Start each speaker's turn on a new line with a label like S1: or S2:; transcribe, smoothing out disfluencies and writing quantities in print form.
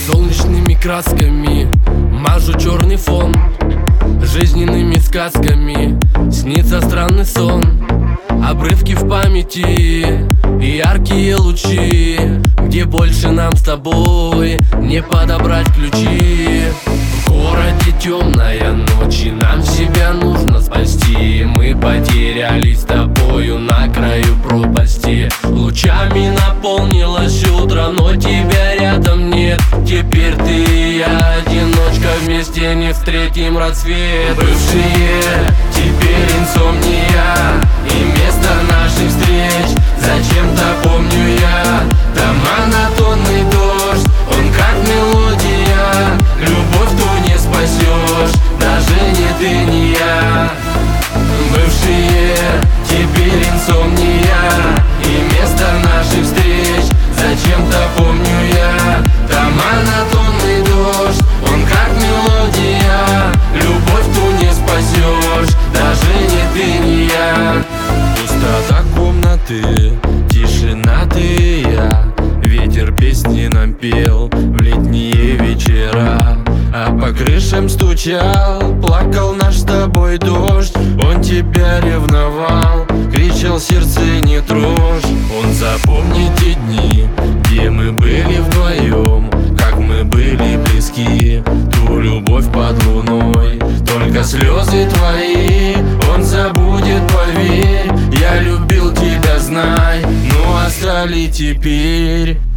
S1: Солнечными красками мажу черный фон, жизненными сказками снится странный сон. Обрывки в памяти и яркие лучи, где больше нам с тобой не подобрать ключи. В городе темная ночь, и нам себя нужно спасти. Мы потерялись с тобою на краю пропасти. Лучами наполнилось утро, но тебя рядом нет. Теперь ты и я, одиночка, вместе не встретим рассвет. Бывшие, теперь инсомния и место наших встреч. Зачем-то помню я там монотонный дождь. Он как мелодия, любовь ту не спасешь, даже не ты, не я. Бывшие, теперь инсомния и место наших встреч. Зачем-то помню я там монотонный дождь. Он как мелодия, любовь ту не спасешь, даже не ты, не я.
S2: Пустота комнаты, тишина ты и я. Ветер песни нам пел в летние вечера, а по крышам стучал, плакал наш с тобой дождь. Он тебя ревновал, кричал: сердце не трожь. Он запомнит те дни, где мы были вдвоем, как мы были близки, ту любовь под луной. Только слезы твои он забудет, поверь. Я любил тебя, знай, но остались теперь